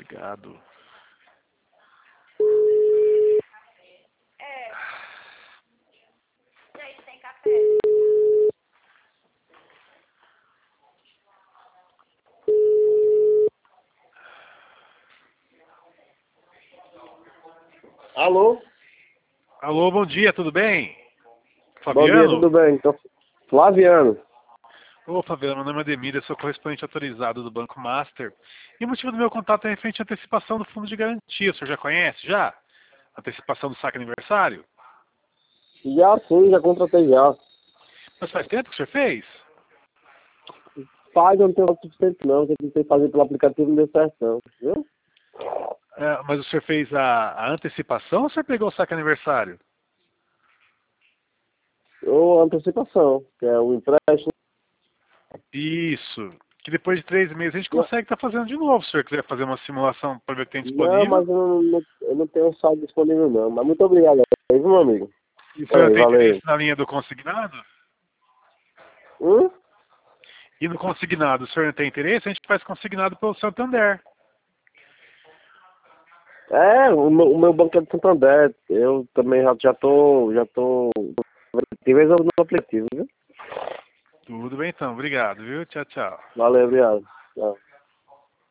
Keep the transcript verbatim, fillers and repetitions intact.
Desligado. É. E aí, tem café? Alô? Alô, bom dia, tudo bem? Bom dia, Fabiano? tudo bem? Então, Flaviano. Ô, Fabiano, meu nome é Ademir, eu sou correspondente autorizado do Banco Master. E o motivo do meu contato é referente à antecipação do fundo de garantia. O senhor já conhece, já? Antecipação do saque aniversário? Já sim, já contratei já. Mas faz tempo que o senhor fez? Faz, eu não tenho o suficiente não, que eu tentei fazer pelo aplicativo e não deu certo não, viu? É, mas o senhor fez a, a antecipação ou o senhor pegou o saque aniversário? Ou antecipação, que é o empréstimo. Isso. Que depois de três meses a gente consegue estar fazendo de novo, se o senhor quiser fazer uma simulação para ver o que tem Não, disponível. mas eu não, não, eu não tenho saldo disponível não. Mas muito obrigado aí, meu amigo. E o senhor Valeu, tem valeu. interesse na linha do consignado? Hum? E no consignado, o senhor não tem interesse? A gente faz consignado pelo Santander. É, o meu, o meu banco é de Santander. Eu também já, já tô, já tô... Tem vez no aplicativo, viu? Tudo bem então, obrigado, viu? Tchau, tchau. Valeu, obrigado. Tchau.